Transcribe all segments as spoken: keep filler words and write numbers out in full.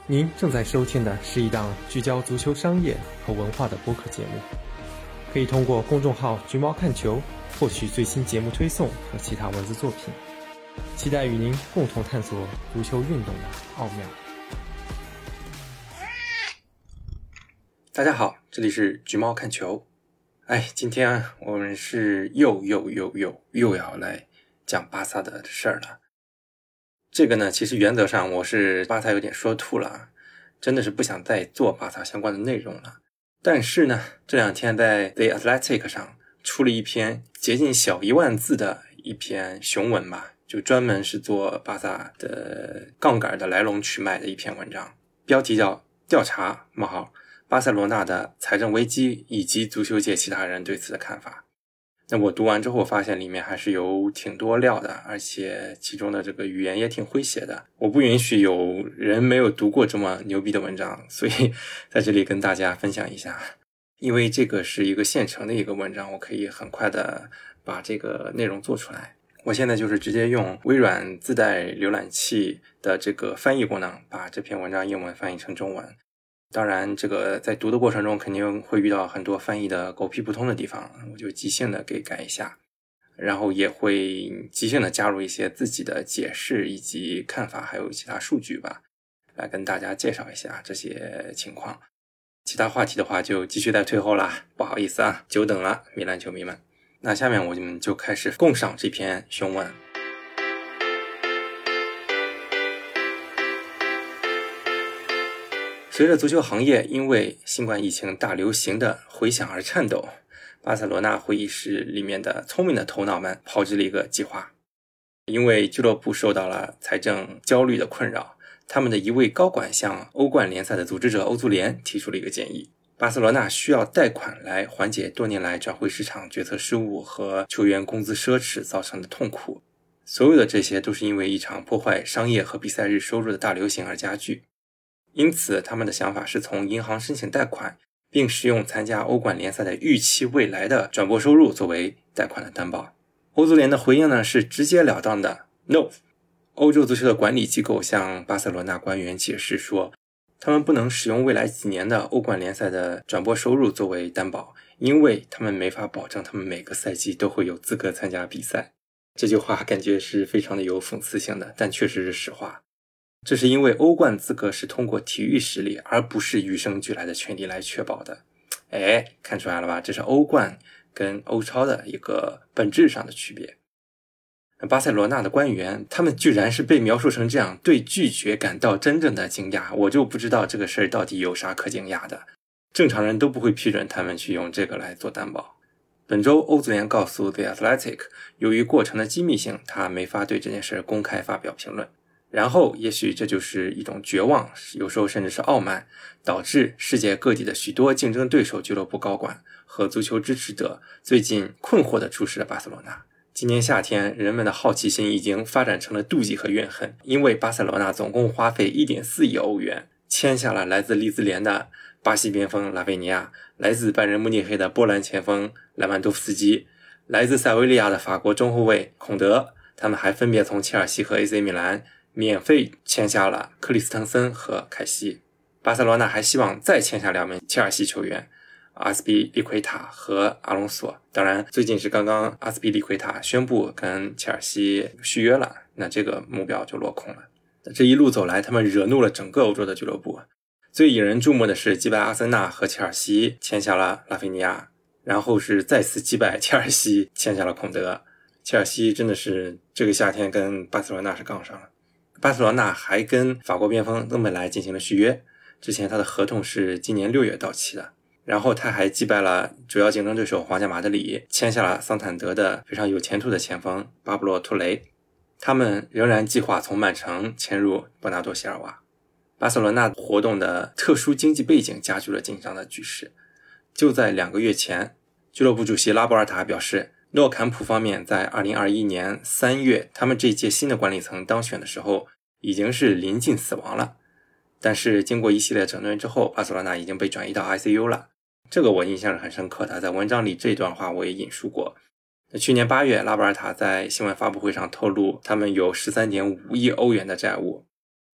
您正在收听的是一档聚焦足球商业和文化的播客节目，可以通过公众号橘猫看球获取最新节目推送和其他文字作品，期待与您共同探索足球运动的奥妙。 大家好，这里是橘猫看球。哎，今天我们是又又又又又要来讲巴萨的事儿了。这个呢，其实原则上我是巴萨有点说吐了，真的是不想再做巴萨相关的内容了。但是呢，这两天在 The Athletic 上出了一篇接近小一万字的一篇雄文吧，就专门是做巴萨的杠杆的来龙去脉的一篇文章，标题叫调查冒号巴塞罗那的财政危机以及足球界其他人对此的看法。那我读完之后发现里面还是有挺多料的，而且其中的这个语言也挺诙谐的。我不允许有人没有读过这么牛逼的文章，所以在这里跟大家分享一下。因为这个是一个现成的一个文章，我可以很快的把这个内容做出来。我现在就是直接用微软自带浏览器的这个翻译功能，把这篇文章英文翻译成中文。当然这个在读的过程中肯定会遇到很多翻译的狗屁不通的地方，我就即兴的给改一下，然后也会即兴的加入一些自己的解释以及看法，还有其他数据吧，来跟大家介绍一下这些情况。其他话题的话就继续在退后啦，不好意思啊，久等了米兰球迷们。那下面我们就开始共赏这篇雄文。随着足球行业因为新冠疫情大流行的回响而颤抖，巴塞罗那会议室里面的聪明的头脑们炮制了一个计划。因为俱乐部受到了财政焦虑的困扰，他们的一位高管向欧冠联赛的组织者欧足联提出了一个建议，巴塞罗那需要贷款来缓解多年来转会市场决策失误和球员工资奢侈造成的痛苦。所有的这些都是因为一场破坏商业和比赛日收入的大流行而加剧。因此他们的想法是从银行申请贷款，并使用参加欧冠联赛的预期未来的转播收入作为贷款的担保。欧足联的回应呢是直截了当的 No。 欧洲足球的管理机构向巴塞罗那官员解释说，他们不能使用未来几年的欧冠联赛的转播收入作为担保，因为他们没法保证他们每个赛季都会有资格参加比赛。这句话感觉是非常的有讽刺性的，但确实是实话。这是因为欧冠资格是通过体育实力而不是与生俱来的权利来确保的。哎，看出来了吧，这是欧冠跟欧超的一个本质上的区别。巴塞罗那的官员他们居然是被描述成这样，对拒绝感到真正的惊讶，我就不知道这个事儿到底有啥可惊讶的，正常人都不会批准他们去用这个来做担保。本周欧足联告诉 The Athletic， 由于过程的机密性，他没法对这件事公开发表评论。然后也许这就是一种绝望，有时候甚至是傲慢，导致世界各地的许多竞争对手俱乐部高管和足球支持者最近困惑地注视了巴塞罗那。今年夏天人们的好奇心已经发展成了妒忌和怨恨，因为巴塞罗那总共花费 一点四亿欧元签下了来自利兹联的巴西边锋拉维尼亚，来自拜仁慕尼黑的波兰前锋莱万多夫斯基，来自塞维利亚的法国中后卫孔德，他们还分别从切尔西和 A C 米兰免费签下了克里斯滕森和凯西。巴塞罗那还希望再签下两名切尔西球员，阿斯皮利奎塔和阿隆索。当然最近是刚刚阿斯皮利奎塔宣布跟切尔西续约了，那这个目标就落空了。这一路走来他们惹怒了整个欧洲的俱乐部，最引人注目的是击败阿森纳和切尔西签下了拉菲尼亚，然后是再次击败切尔西签下了孔德。切尔西真的是这个夏天跟巴塞罗那是杠上了。巴塞罗那还跟法国边锋登贝莱进行了续约，之前他的合同是今年六月到期的。然后他还击败了主要竞争对手皇家马德里，签下了桑坦德的非常有前途的前锋巴布洛托雷。他们仍然计划从曼城迁入伯纳多席尔瓦。巴塞罗那活动的特殊经济背景加剧了紧张的局势。就在两个月前，俱乐部主席拉波尔塔表示，诺坎普方面在二零二一年三月他们这届新的管理层当选的时候已经是临近死亡了，但是经过一系列整顿之后，巴塞罗那已经被转移到 I C U 了。这个我印象是很深刻的，在文章里这段话我也引述过。去年八月，拉波尔塔在新闻发布会上透露他们有 十三点五亿欧元的债务，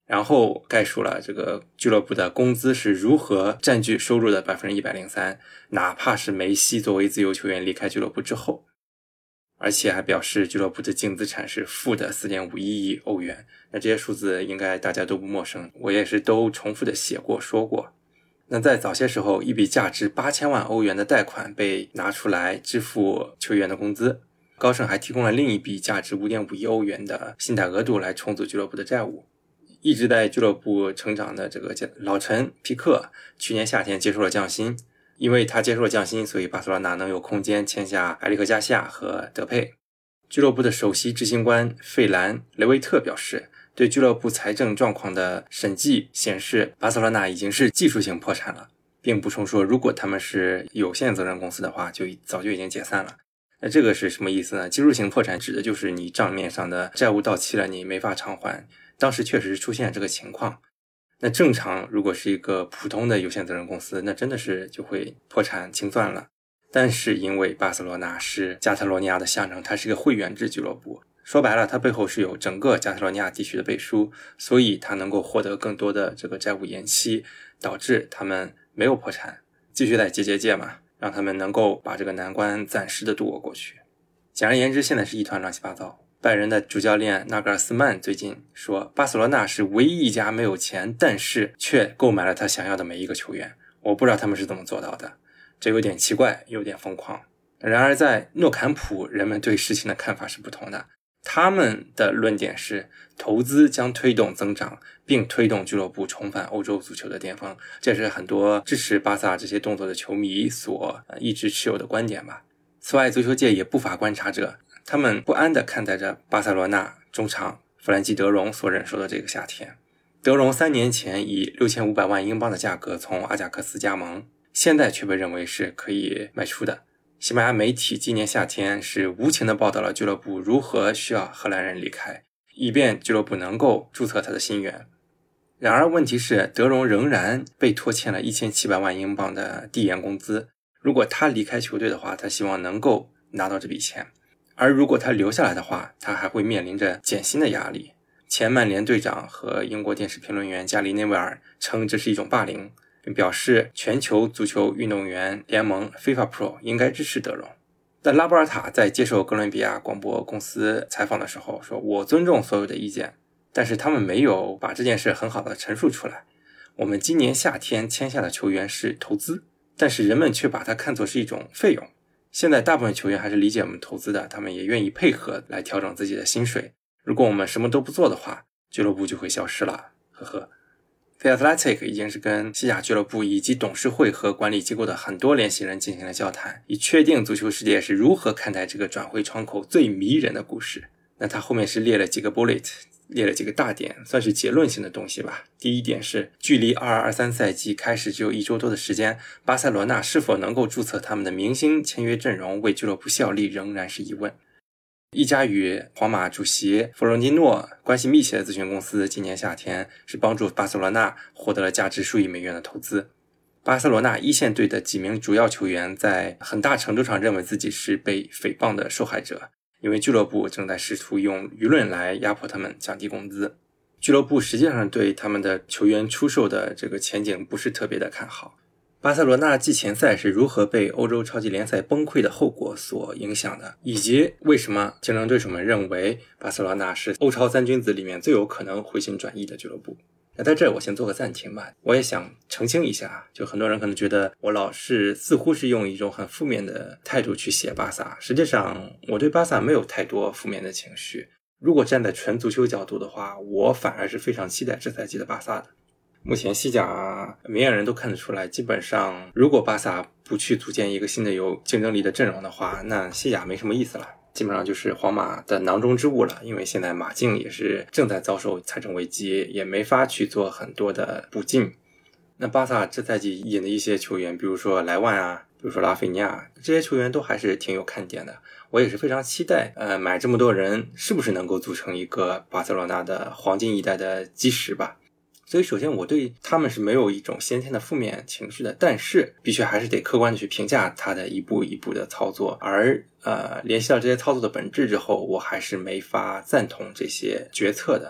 然后概述了这个俱乐部的工资是如何占据收入的 百分之一百零三， 哪怕是梅西作为自由球员离开俱乐部之后。而且还表示俱乐部的净资产是负的 四点五一亿欧元。那这些数字应该大家都不陌生，我也是都重复的写过说过。那在早些时候，一笔价值八千万欧元的贷款被拿出来支付球员的工资，高盛还提供了另一笔价值 五点五亿欧元的信贷额度来重组俱乐部的债务。一直在俱乐部成长的这个老臣皮克去年夏天接受了降薪，因为他接受了降薪，所以巴塞罗那能有空间签下埃里克加西亚和德佩。俱乐部的首席执行官费兰雷维特表示，对俱乐部财政状况的审计显示巴塞罗那已经是技术性破产了，并补充说如果他们是有限责任公司的话就早就已经解散了。那这个是什么意思呢？技术性破产指的就是你账面上的债务到期了，你没法偿还，当时确实是出现这个情况。那正常如果是一个普通的有限责任公司，那真的是就会破产清算了。但是因为巴塞罗那是加泰罗尼亚的象征，它是一个会员制俱乐部，说白了它背后是有整个加泰罗尼亚地区的背书，所以它能够获得更多的这个债务延期，导致他们没有破产，继续在结结界嘛，让他们能够把这个难关暂时的度过过去。简而言之，现在是一团乱七八糟。拜仁的主教练纳格尔斯曼最近说，巴塞罗那是唯一一家没有钱但是却购买了他想要的每一个球员，我不知道他们是怎么做到的，这有点奇怪，有点疯狂。然而在诺坎普，人们对事情的看法是不同的，他们的论点是投资将推动增长，并推动俱乐部重返欧洲足球的巅峰，这是很多支持巴萨这些动作的球迷所一直持有的观点吧。此外，足球界也不乏观察者，他们不安地看待着巴塞罗那中场弗兰基·德容所忍受的这个夏天。德容三年前以六千五百万英镑的价格从阿贾克斯加盟，现在却被认为是可以卖出的。西班牙媒体今年夏天是无情地报道了俱乐部如何需要荷兰人离开，以便俱乐部能够注册他的新员。然而问题是，德容仍然被拖欠了一千七百万英镑的递延工资，如果他离开球队的话，他希望能够拿到这笔钱。而如果他留下来的话，他还会面临着减薪的压力。前曼联队长和英国电视评论员加里内维尔称这是一种霸凌，并表示全球足球运动员联盟 FIFA Pro 应该支持德容。但拉波尔塔在接受哥伦比亚广播公司采访的时候说，我尊重所有的意见，但是他们没有把这件事很好的陈述出来。我们今年夏天签下的球员是投资，但是人们却把它看作是一种费用。现在大部分球员还是理解我们投资的，他们也愿意配合来调整自己的薪水。如果我们什么都不做的话，俱乐部就会消失了，呵呵。The Athletic 已经是跟西甲俱乐部以及董事会和管理机构的很多联系人进行了交谈，以确定足球世界是如何看待这个转会窗口最迷人的故事。那他后面是列了几个 bullet， 列了几个大点，算是结论性的东西吧。第一点是，距离二二二三赛季开始只有一周多的时间，巴塞罗那是否能够注册他们的明星签约阵容为俱乐部效力仍然是疑问。一家与皇马主席弗洛蒂诺关系密切的咨询公司今年夏天是帮助巴塞罗那获得了价值数亿美元的投资。巴塞罗那一线队的几名主要球员在很大程度上认为自己是被诽谤的受害者，因为俱乐部正在试图用舆论来压迫他们降低工资。俱乐部实际上对他们的球员出售的这个前景不是特别的看好。巴塞罗那季前赛是如何被欧洲超级联赛崩溃的后果所影响的，以及为什么竞争对手们认为巴塞罗那是欧超三君子里面最有可能回心转意的俱乐部。那在这我先做个暂停吧，我也想澄清一下，就很多人可能觉得我老是似乎是用一种很负面的态度去写巴萨，实际上我对巴萨没有太多负面的情绪。如果站在纯足球角度的话，我反而是非常期待这赛季的巴萨的。目前西甲明眼人都看得出来，基本上如果巴萨不去组建一个新的有竞争力的阵容的话，那西甲没什么意思了，基本上就是皇马的囊中之物了。因为现在马竞也是正在遭受财政危机，也没法去做很多的补进。那巴萨这赛季引的一些球员，比如说莱万啊，比如说拉菲尼亚，这些球员都还是挺有看点的。我也是非常期待呃，买这么多人是不是能够组成一个巴塞罗那的黄金一代的基石吧。所以首先我对他们是没有一种先天的负面情绪的，但是必须还是得客观的去评价他的一步一步的操作，而呃联系到这些操作的本质之后，我还是没法赞同这些决策的。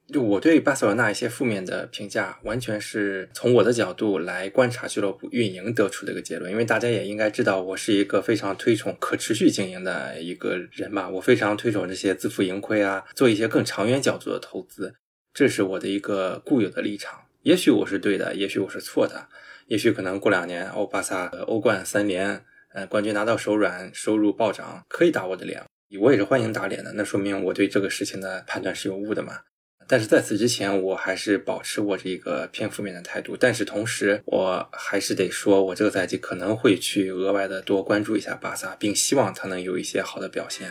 就我对巴塞罗那一些负面的评价完全是从我的角度来观察俱乐部运营得出的一个结论，因为大家也应该知道我是一个非常推崇可持续经营的一个人吧，我非常推崇这些自负盈亏啊，做一些更长远角度的投资，这是我的一个固有的立场。也许我是对的，也许我是错的，也许可能过两年欧巴萨欧冠三连呃，冠军拿到手软，收入暴涨，可以打我的脸，我也是欢迎打脸的，那说明我对这个事情的判断是有误的嘛。但是在此之前我还是保持我这个偏负面的态度，但是同时我还是得说我这个赛季可能会去额外的多关注一下巴萨，并希望他能有一些好的表现。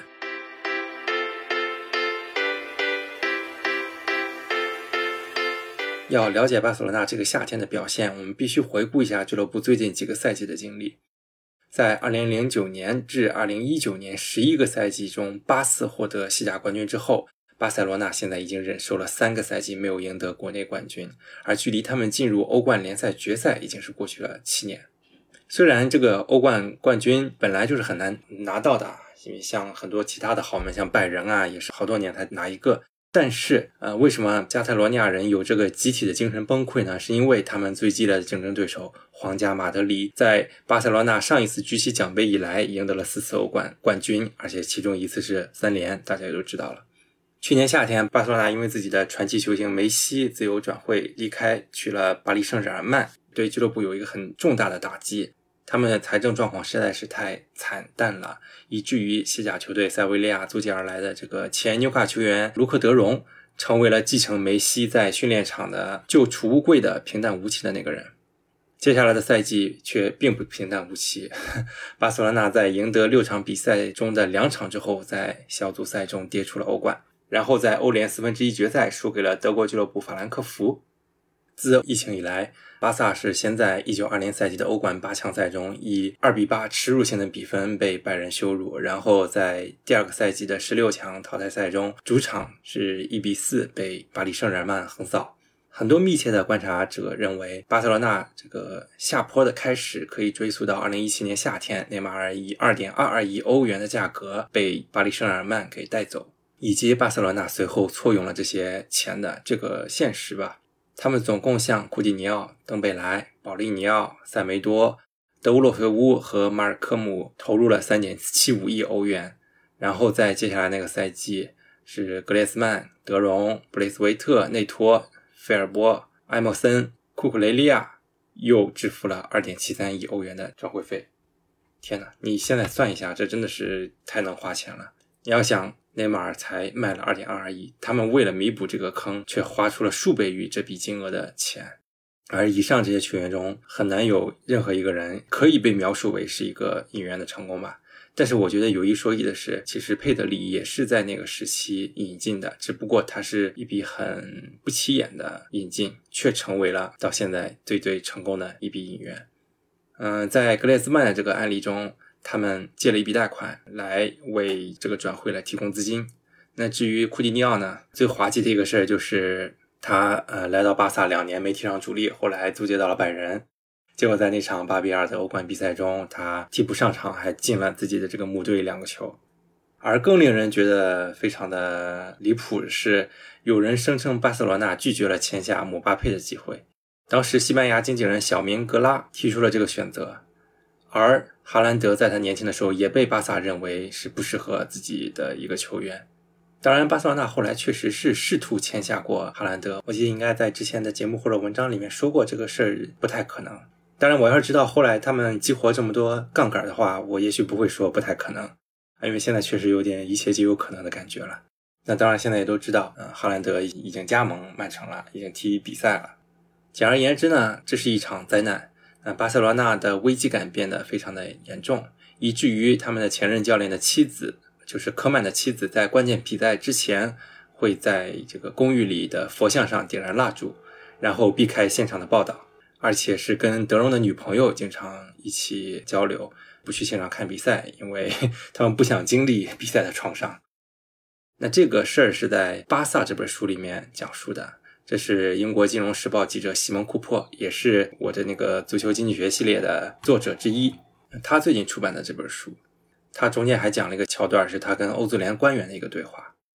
要了解巴塞罗那这个夏天的表现，我们必须回顾一下俱乐部最近几个赛季的经历。在二零零九年至二零一九年十一个赛季中，八次获得西甲冠军之后，巴塞罗那现在已经忍受了三个赛季没有赢得国内冠军，而距离他们进入欧冠联赛决赛已经是过去了七年。虽然这个欧冠冠军本来就是很难拿到的，因为像很多其他的豪门像拜仁啊也是好多年才拿一个，但是呃，为什么加泰罗尼亚人有这个集体的精神崩溃呢？是因为他们最激烈的竞争对手皇家马德里在巴塞罗那上一次举起奖杯以来赢得了四次欧冠冠军，而且其中一次是三连，大家也都知道了。去年夏天，巴塞罗那因为自己的传奇球星梅西自由转会离开，去了巴黎圣日耳曼，对俱乐部有一个很重大的打击。他们的财政状况实在是太惨淡了，以至于西甲球队塞维利亚租借而来的这个前纽卡球员卢克德容成为了继承梅西在训练场的旧储物柜的平淡无奇的那个人。接下来的赛季却并不平淡无奇，巴塞罗那在赢得六场比赛中的两场之后，在小组赛中跌出了欧冠，然后在欧联四分之一决赛输给了德国俱乐部法兰克福。自疫情以来，巴萨是先在一九二零赛季的欧冠八强赛中以二比八耻辱性的比分被拜仁羞辱，然后在第二个赛季的十六强淘汰赛中，主场是一比四被巴黎圣日耳曼横扫。很多密切的观察者认为，巴塞罗那这个下坡的开始可以追溯到二零一七年夏天，内马尔以 二点二二亿欧元的价格被巴黎圣日耳曼给带走，以及巴塞罗那随后错用了这些钱的这个现实吧。他们总共向库蒂尼奥、登贝莱、保利尼奥、塞梅多、德乌洛菲乌和马尔科姆投入了 三点七五亿欧元，然后在接下来那个赛季是格列斯曼、德容、布雷斯维特、内托、费尔波、埃默森、库库雷利亚又支付了 二点七三亿欧元的转会费。天哪，你现在算一下，这真的是太能花钱了。你要想内马尔才卖了 二点二二亿，他们为了弥补这个坑却花出了数倍于这笔金额的钱。而以上这些球员中很难有任何一个人可以被描述为是一个引援的成功吧。但是我觉得有一说一的是，其实佩德里也是在那个时期引进的，只不过他是一笔很不起眼的引进，却成为了到现在最最成功的一笔引援。嗯、呃，在格列兹曼的这个案例中，他们借了一笔贷款来为这个转会来提供资金。那至于库蒂尼奥呢，最滑稽的一个事就是他呃来到巴萨两年没踢上主力，后来租借到了拜仁，结果在那场八比二的欧冠比赛中，他替补上场还进了自己的这个母队两个球。而更令人觉得非常的离谱的是，有人声称巴塞罗那拒绝了签下姆巴佩的机会。当时西班牙经纪人小明格拉提出了这个选择，而哈兰德在他年轻的时候也被巴萨认为是不适合自己的一个球员。当然巴塞罗那后来确实是试图签下过哈兰德，我记得应该在之前的节目或者文章里面说过这个事儿不太可能。当然我要是知道后来他们激活这么多杠杆的话，我也许不会说不太可能，因为现在确实有点一切皆有可能的感觉了。那当然现在也都知道、呃、哈兰德已经加盟曼城了，已经踢比赛了。简而言之呢，这是一场灾难。那巴塞罗那的危机感变得非常的严重，以至于他们的前任教练的妻子，就是科曼的妻子，在关键比赛之前会在这个公寓里的佛像上点燃蜡烛，然后避开现场的报道，而且是跟德容的女朋友经常一起交流，不去现场看比赛，因为他们不想经历比赛的创伤。那这个事儿是在《巴萨》这本书里面讲述的，这是英国金融时报记者西蒙库珀，也是我的那个足球经济学系列的作者之一，他最近出版的这本书。他中间还讲了一个桥段，是他跟欧足联官员的一个对话。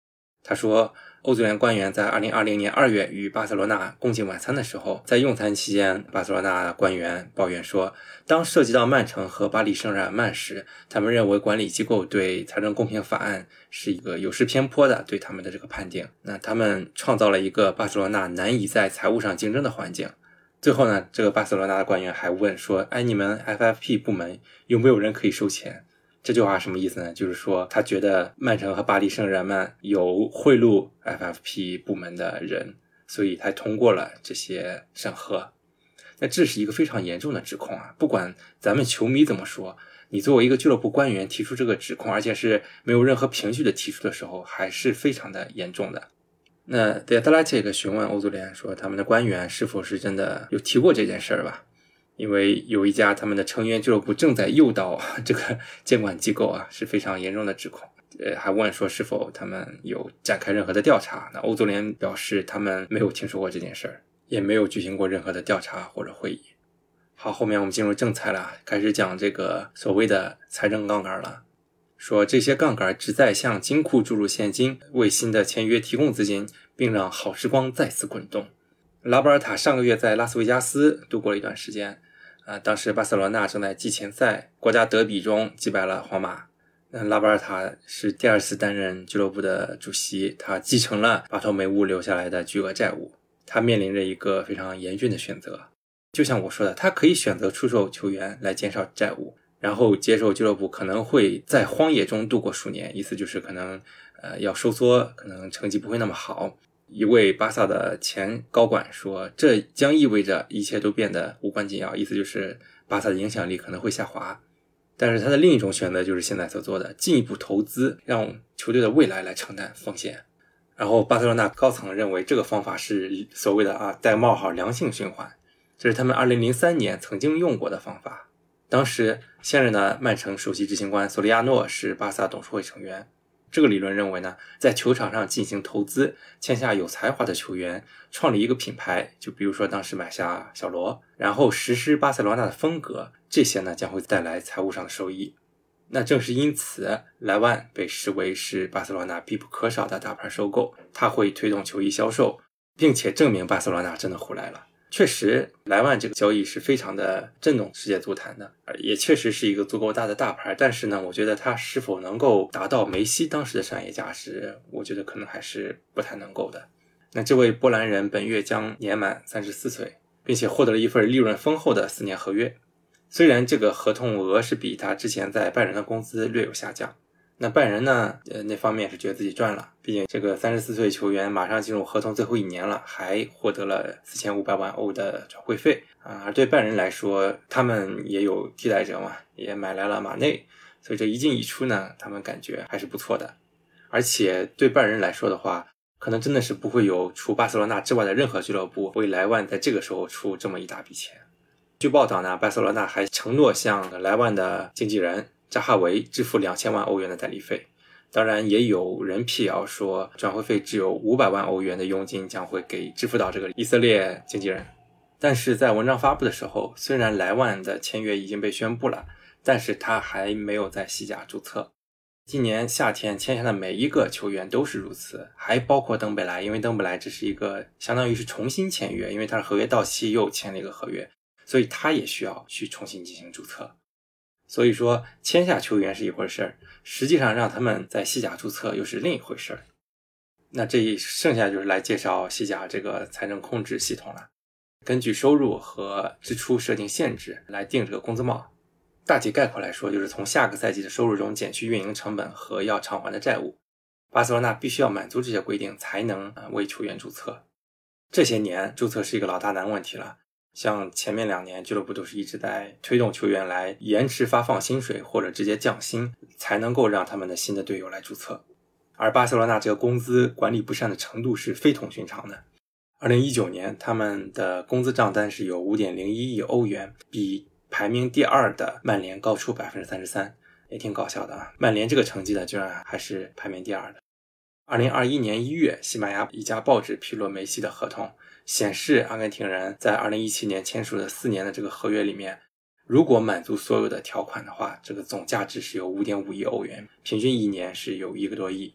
他说欧足联官员在二零二零年二月与巴塞罗那共进晚餐的时候，在用餐期间，巴塞罗那官员抱怨说，当涉及到曼城和巴黎圣日耳曼时，他们认为管理机构对财政公平法案是一个有失偏颇的对他们的这个判定，那他们创造了一个巴塞罗那难以在财务上竞争的环境。最后呢，这个巴塞罗那的官员还问说，哎，你们 F F P 部门有没有人可以收钱？这句话什么意思呢？就是说他觉得曼城和巴黎圣日耳曼有贿赂 F F P 部门的人，所以才通过了这些审核。那这是一个非常严重的指控啊！不管咱们球迷怎么说，你作为一个俱乐部官员提出这个指控，而且是没有任何凭据的提出的时候，还是非常的严重的。那 The Athletic 询问欧足联说，他们的官员是否是真的有提过这件事儿吧？因为有一家他们的成员俱乐部正在诱导这个监管机构啊，是非常严重的指控。呃，还问说是否他们有展开任何的调查。那欧足联表示他们没有听说过这件事儿，也没有举行过任何的调查或者会议。好，后面我们进入正菜了，开始讲这个所谓的财政杠杆了。说这些杠杆旨在向金库注入现金，为新的签约提供资金，并让好时光再次滚动。拉波尔塔上个月在拉斯维加斯度过了一段时间，呃，当时巴塞罗那正在季前赛国家德比中击败了皇马。那拉波尔塔是第二次担任俱乐部的主席，他继承了巴托梅乌留下来的巨额债务，他面临着一个非常严峻的选择。就像我说的，他可以选择出售球员来减少债务，然后接受俱乐部可能会在荒野中度过数年，意思就是可能呃要收缩，可能成绩不会那么好。一位巴萨的前高管说，这将意味着一切都变得无关紧要，意思就是巴萨的影响力可能会下滑。但是他的另一种选择就是现在所做的，进一步投资，让球队的未来来承担风险。然后巴塞罗那高层认为这个方法是所谓的啊带冒号良性循环，这是他们二零零三年曾经用过的方法。当时现任的曼城首席执行官索利亚诺是巴萨董事会成员。这个理论认为呢，在球场上进行投资，签下有才华的球员，创立一个品牌，就比如说当时买下小罗，然后实施巴塞罗那的风格，这些呢将会带来财务上的收益。那正是因此，莱万被视为是巴塞罗那必不可少的大牌收购，他会推动球衣销售，并且证明巴塞罗那真的回来了。确实，莱万这个交易是非常的震动世界足坛的，也确实是一个足够大的大牌。但是呢，我觉得他是否能够达到梅西当时的商业价值，我觉得可能还是不太能够的。那这位波兰人本月将年满三十四岁，并且获得了一份利润丰厚的四年合约。虽然这个合同额是比他之前在拜仁的工资略有下降，那拜仁呢，呃，那方面是觉得自己赚了，毕竟这个三十四岁球员马上进入合同最后一年了，还获得了四千五百万欧的转会费啊。而对拜仁来说，他们也有替代者嘛，也买来了马内，所以这一进一出呢，他们感觉还是不错的。而且对拜仁来说的话，可能真的是不会有除巴塞罗那之外的任何俱乐部为莱万在这个时候出这么一大笔钱。据报道呢，巴塞罗那还承诺向莱万的经纪人扎哈维支付两千万欧元的代理费。当然也有人辟谣说，转会费只有五百万欧元的佣金将会给支付到这个以色列经纪人。但是在文章发布的时候，虽然莱万的签约已经被宣布了，但是他还没有在西甲注册。今年夏天签下的每一个球员都是如此，还包括登贝莱，因为登贝莱这是一个相当于是重新签约，因为他的合约到期又签了一个合约，所以他也需要去重新进行注册。所以说签下球员是一回事儿，实际上让他们在西甲注册又是另一回事儿。那这一剩下就是来介绍西甲这个财政控制系统了，根据收入和支出设定限制来定这个工资帽。大体概括来说，就是从下个赛季的收入中减去运营成本和要偿还的债务。巴塞罗那必须要满足这些规定才能为球员注册。这些年注册是一个老大难问题了，像前面两年俱乐部都是一直在推动球员来延迟发放薪水或者直接降薪，才能够让他们的新的队友来注册。而巴塞罗那这个工资管理不善的程度是非同寻常的。二零一九年他们的工资账单是有 五点零一亿欧元，比排名第二的曼联高出 百分之三十三， 也挺搞笑的啊！曼联这个成绩呢，居然还是排名第二的。二零二一年一月，西班牙一家报纸披露梅西的合同，显示阿根廷人在二零一七年签署的四年的这个合约里面，如果满足所有的条款的话，这个总价值是有 五点五亿欧元，平均一年是有一个多亿。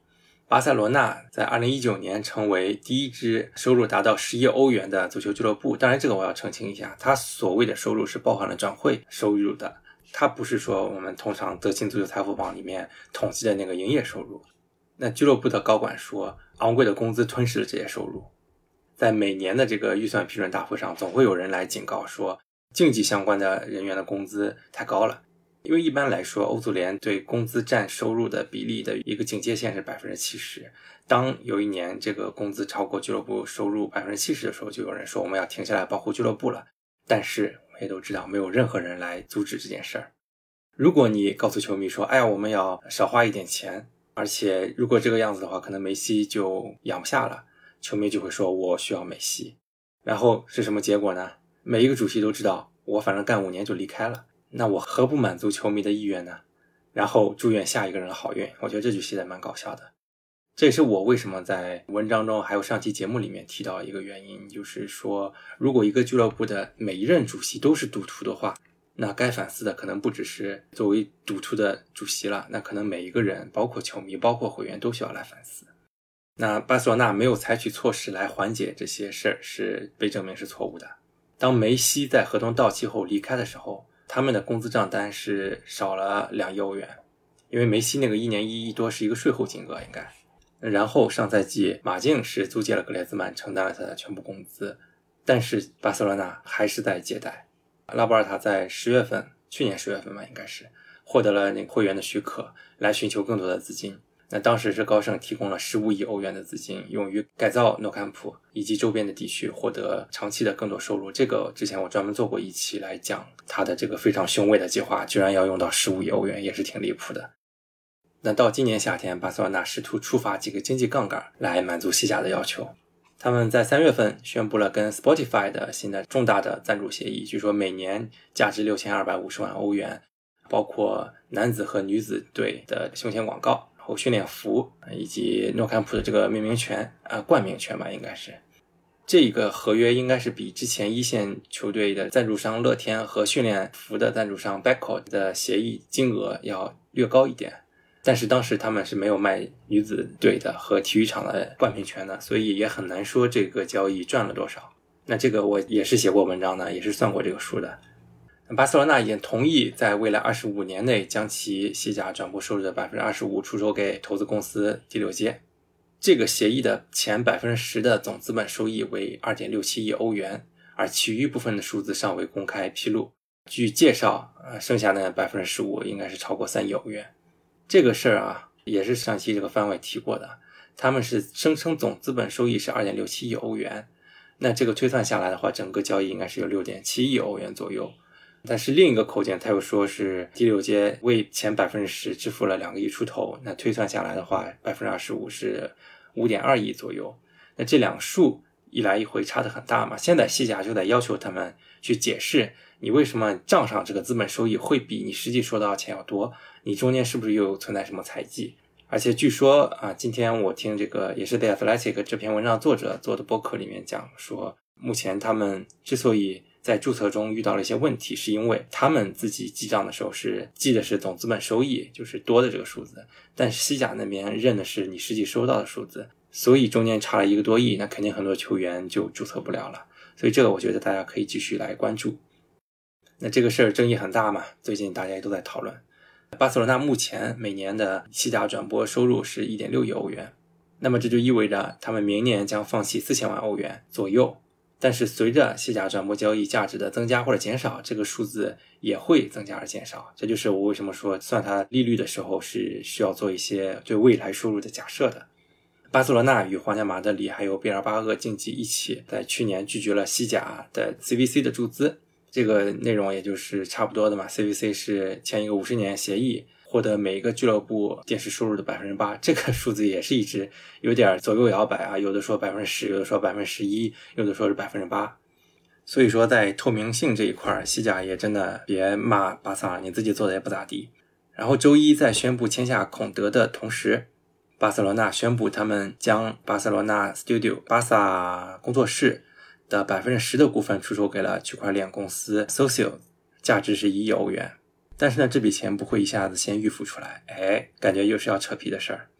巴塞罗那在二零一九年成为第一支收入达到十亿欧元的足球俱乐部。当然这个我要澄清一下，它所谓的收入是包含了转会收入的，它不是说我们通常德勤足球财富榜里面统计的那个营业收入。那俱乐部的高管说，昂贵的工资吞噬了这些收入。在每年的这个预算批准大会上，总会有人来警告说，竞技相关的人员的工资太高了。因为一般来说，欧足联对工资占收入的比例的一个警戒线是 百分之七十。 当有一年这个工资超过俱乐部收入 百分之七十 的时候，就有人说我们要停下来保护俱乐部了。但是我们也都知道，没有任何人来阻止这件事儿。如果你告诉球迷说，哎呀，我们要少花一点钱，而且如果这个样子的话，可能梅西就养不下了，球迷就会说我需要梅西。然后是什么结果呢？每一个主席都知道，我反正干五年就离开了，那我何不满足球迷的意愿呢？然后祝愿下一个人的好运。我觉得这句写的蛮搞笑的。这也是我为什么在文章中还有上期节目里面提到一个原因，就是说如果一个俱乐部的每一任主席都是赌徒的话，那该反思的可能不只是作为赌徒的主席了，那可能每一个人包括球迷包括会员都需要来反思。那巴塞罗那没有采取措施来缓解这些事儿，是被证明是错误的。当梅西在合同到期后离开的时候，他们的工资账单是少了两亿欧元，因为梅西那个一年一亿多是一个税后金额应该。然后上赛季马竞是租借了格列兹曼，承担了他的全部工资，但是巴塞罗那还是在借贷。拉波尔塔在十月份，去年十月份吧应该是获得了那个会员的许可，来寻求更多的资金。那当时是高盛提供了十五亿欧元的资金，用于改造诺坎普以及周边的地区，获得长期的更多收入。这个之前我专门做过一期来讲他的这个非常雄伟的计划，居然要用到十五亿欧元，也是挺离谱的。那到今年夏天，巴塞罗那试图触发几个经济杠杆来满足西甲的要求。他们在三月份宣布了跟 Spotify 的新的重大的赞助协议，据说每年价值六千二百五十万欧元，包括男子和女子队的胸前广告和训练服，以及诺坎普的这个命名权啊、呃、冠名权吧应该是。这个合约应该是比之前一线球队的赞助商乐天和训练服的赞助商 Beko 的协议金额要略高一点。但是当时他们是没有卖女子队的和体育场的冠名权的，所以也很难说这个交易赚了多少。那这个我也是写过文章的，也是算过这个数的。巴塞罗那也同意在未来二十五年内将其西甲转播收入的 百分之二十五 出售给投资公司第六街。这个协议的前 百分之十 的总资本收益为 二点六七亿欧元，而其余部分的数字尚未公开披露。据介绍，呃，剩下的 百分之十五 应该是超过三亿欧元。这个事儿啊，也是上期这个番外提过的，他们是声称总资本收益是 二点六七亿欧元，那这个推算下来的话，整个交易应该是有 六点七亿欧元左右。但是另一个口径他又说是第六街为前 百分之十 支付了两个亿出头，那推算下来的话 百分之二十五 是 五点二亿左右。那这两数一来一回差得很大嘛，现在西甲就得要求他们去解释你为什么账上这个资本收益会比你实际收到的钱要多，你中间是不是又有存在什么财技。而且据说啊，今天我听这个也是 The Athletic 这篇文章作者做的播客里面讲说，目前他们之所以在注册中遇到了一些问题，是因为他们自己记账的时候是记的是总资本收益，就是多的这个数字，但是西甲那边认的是你实际收到的数字，所以中间差了一个多亿，那肯定很多球员就注册不了了。所以这个我觉得大家可以继续来关注。那这个事儿争议很大嘛，最近大家也都在讨论。巴塞罗那目前每年的西甲转播收入是 一点六亿欧元，那么这就意味着他们明年将放弃四千万欧元左右。但是随着西甲转播交易价值的增加或者减少，这个数字也会增加而减少。这就是我为什么说算它利率的时候是需要做一些对未来收入的假设的。巴塞罗那与皇家马德里还有贝尔巴鄂竞技一起在去年拒绝了西甲的 C V C 的注资，这个内容也就是差不多的嘛。 C V C 是签一个五十年协议，获得每一个俱乐部电视收入的 百分之八， 这个数字也是一直有点左右摇摆啊，有的说 百分之十， 有的说 百分之十一， 有的说是 百分之八。 所以说在透明性这一块，西甲也真的别骂巴萨，你自己做的也不咋地。然后周一在宣布签下孔德的同时，巴塞罗那宣布他们将巴塞罗那 Studio 巴萨工作室的 百分之十 的股份出售给了区块链公司 Socio， 价值是一亿欧元。但是呢，这笔钱不会一下子先预付出来，哎，感觉又是要扯皮的事儿。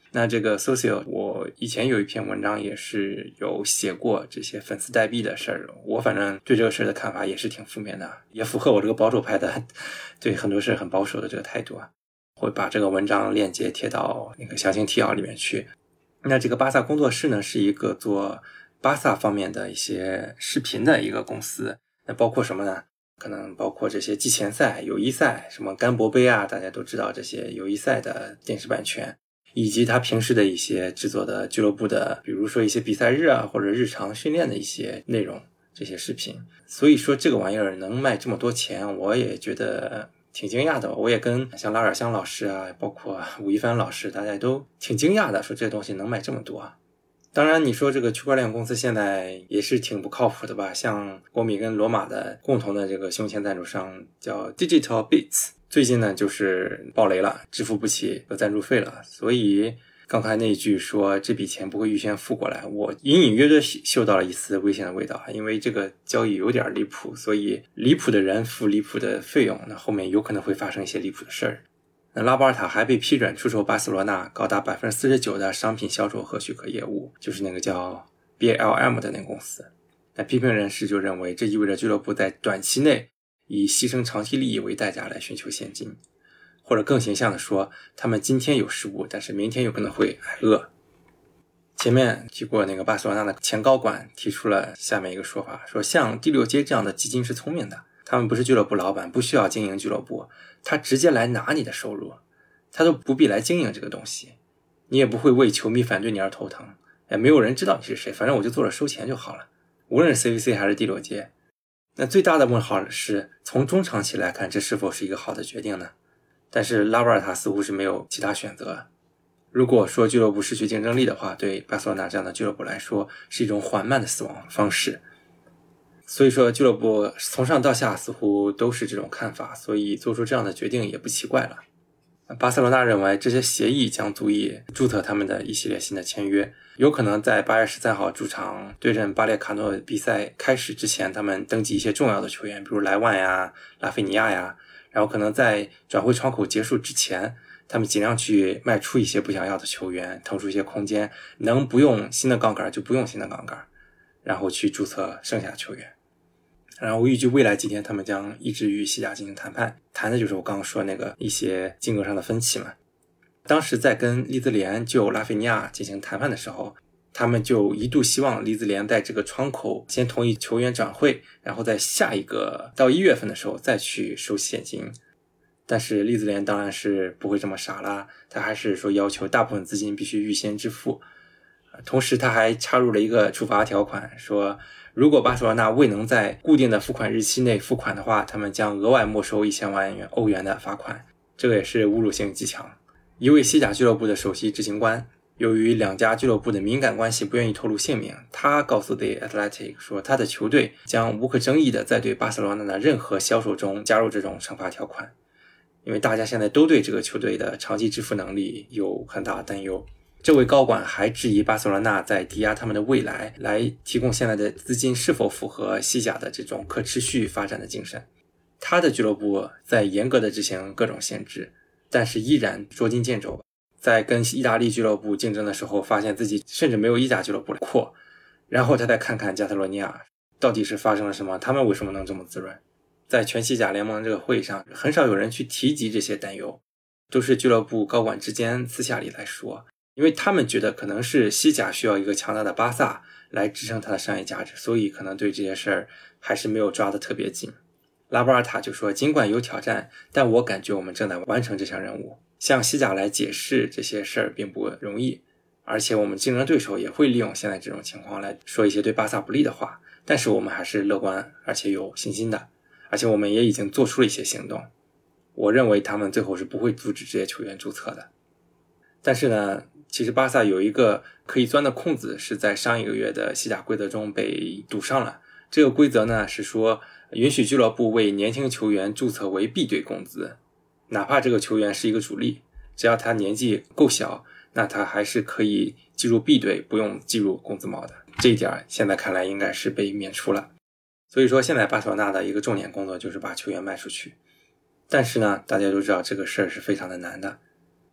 那这个 Socio 我以前有一篇文章也是有写过这些粉丝代币的事儿，我反正对这个事儿的看法也是挺负面的，也符合我这个保守派的对很多事很保守的这个态度啊。会把这个文章链接贴到那个详情提要里面去。那这个巴萨工作室呢，是一个做巴萨方面的一些视频的一个公司，那包括什么呢？可能包括这些季前赛、友谊赛，什么甘博杯啊，大家都知道这些友谊赛的电视版权，以及他平时的一些制作的俱乐部的，比如说一些比赛日啊，或者日常训练的一些内容，这些视频。所以说这个玩意儿能卖这么多钱，我也觉得挺惊讶的。我也跟像拉尔香老师啊，包括吴亦凡老师，大家都挺惊讶的，说这东西能卖这么多。当然你说这个区块链公司现在也是挺不靠谱的吧，像国米跟罗马的共同的这个胸前赞助商叫 Digital Bits， 最近呢就是爆雷了，支付不起赞助费了。所以刚才那一句说这笔钱不会预先付过来，我隐隐约约嗅到了一丝危险的味道，因为这个交易有点离谱，所以离谱的人付离谱的费用，那后面有可能会发生一些离谱的事儿。那拉波尔塔还被批准出售巴塞罗那高达 百分之四十九 的商品销售和许可业务，就是那个叫 B L M 的那个公司。那批评人士就认为这意味着俱乐部在短期内以牺牲长期利益为代价来寻求现金，或者更形象的说，他们今天有失误，但是明天有可能会挨饿。前面提过那个巴塞罗那的前高管提出了下面一个说法，说像第六街这样的基金是聪明的，他们不是俱乐部老板，不需要经营俱乐部，他直接来拿你的收入，他都不必来经营这个东西，你也不会为球迷反对你而头疼，也没有人知道你是谁，反正我就做了收钱就好了，无论是 C V C 还是第六街。那最大的问号是从中长期来看，这是否是一个好的决定呢？但是拉波尔塔似乎是没有其他选择。如果说俱乐部失去竞争力的话，对巴塞罗那这样的俱乐部来说是一种缓慢的死亡方式。所以说俱乐部从上到下似乎都是这种看法，所以做出这样的决定也不奇怪了。巴塞罗那认为这些协议将足以注册他们的一系列新的签约，有可能在八月十三号主场对阵巴列卡诺比赛开始之前，他们登记一些重要的球员，比如莱万呀、拉菲尼亚呀，然后可能在转会窗口结束之前，他们尽量去卖出一些不想要的球员，腾出一些空间，能不用新的杠杆就不用新的杠杆，然后去注册剩下的球员。然后预计未来几天他们将一直与西甲进行谈判，谈的就是我刚刚说那个一些金额上的分歧嘛。当时在跟利兹联就拉菲尼亚进行谈判的时候，他们就一度希望利兹联在这个窗口先同意球员转会，然后在下一个到一月份的时候再去收现金。但是利兹联当然是不会这么傻啦，他还是说要求大部分资金必须预先支付，同时他还插入了一个处罚条款，说如果巴塞罗那未能在固定的付款日期内付款的话，他们将额外没收一千万元欧元的罚款，这个也是侮辱性极强。一位西甲俱乐部的首席执行官由于两家俱乐部的敏感关系不愿意透露姓名，他告诉 The Athletic 说他的球队将无可争议的在对巴塞罗那的任何销售中加入这种惩罚条款，因为大家现在都对这个球队的长期支付能力有很大的担忧。这位高管还质疑巴塞罗那在抵押他们的未来，来提供现在的资金是否符合西甲的这种可持续发展的精神。他的俱乐部在严格的执行各种限制，但是依然捉襟见肘，在跟意大利俱乐部竞争的时候，发现自己甚至没有意甲俱乐部阔，然后他再看看加泰罗尼亚到底是发生了什么，他们为什么能这么滋润。在全西甲联盟这个会议上，很少有人去提及这些担忧，都是俱乐部高管之间私下里来说，因为他们觉得可能是西甲需要一个强大的巴萨来支撑它的商业价值，所以可能对这些事儿还是没有抓得特别紧。拉波尔塔就说，尽管有挑战，但我感觉我们正在完成这项任务。向西甲来解释这些事儿并不容易，而且我们竞争对手也会利用现在这种情况来说一些对巴萨不利的话，但是我们还是乐观而且有信心的，而且我们也已经做出了一些行动。我认为他们最后是不会阻止这些球员注册的。但是呢，其实巴萨有一个可以钻的空子，是在上一个月的西甲规则中被堵上了。这个规则呢是说，允许俱乐部为年轻球员注册为 B 队工资，哪怕这个球员是一个主力，只要他年纪够小，那他还是可以计入 B 队，不用计入工资帽的。这一点现在看来应该是被免除了。所以说现在巴塞罗那的一个重点工作就是把球员卖出去。但是呢，大家都知道这个事儿是非常的难的。